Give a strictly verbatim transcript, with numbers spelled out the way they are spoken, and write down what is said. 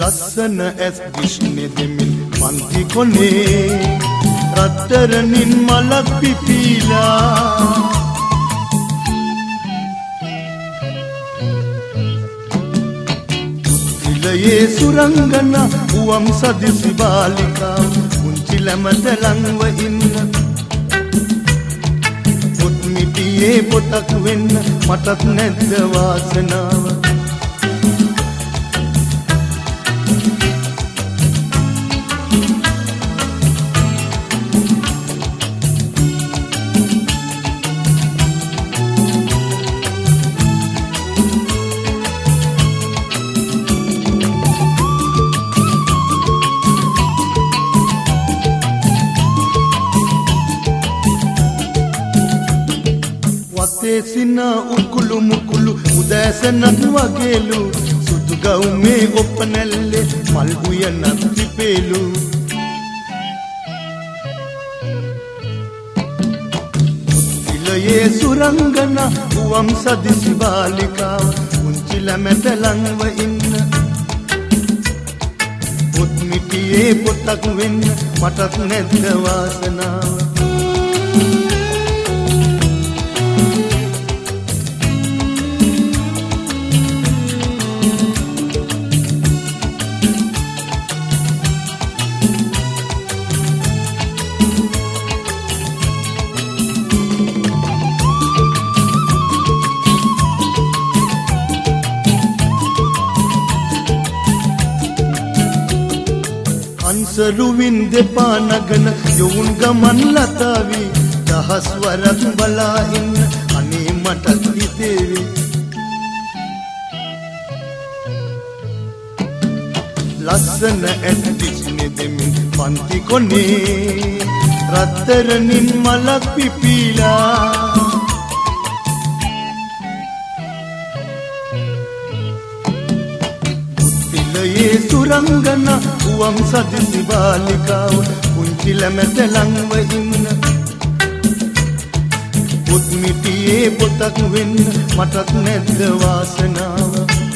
ලස්සන ඇස් දිස්නේ දෙමින් පන්ති කොනේ රත්තරනින් මලක් පිපිලා ඉලයේ සුරංගන උවම් සදිසි බාලිකා පුංචි ළමද ලංව ඉන්න පොත් මිටියේ පොතක් වෙන්න මටත් නැද්ද වාසනාව සින උකුළු මුකුළු උදෑසනක් වගේලු සුදු ගවුමේ ඔප්පනැල්ලේ මල් උයනක් පිපේලු ඉලයේ සුරංගන උවම් සදිසි බාලිකාව පුංචි ළමද ලංව ඉන්න පොත් මිටියේ පොතක් වෙන්න මටත් නැද්ද වාසනාව අන්සරුවින් දෙපා නගන යොවුන් ගමන් ලතාවි දහස් වරක් බලා ඉන්න අනේ මටත් හිතේවි ලස්සන ඇස් දිස්නේ දෙමින් පන්ති කොනේ රත්තරනින් මලක් පිපිලා ඉලයේ සුරංගන උවම් සදිසි බාලිකාව පුංචි ළමද ලංව ඉන්න පොත් මිටියේ පොතක් වෙන්න මටත් නැද්ද වාසනාව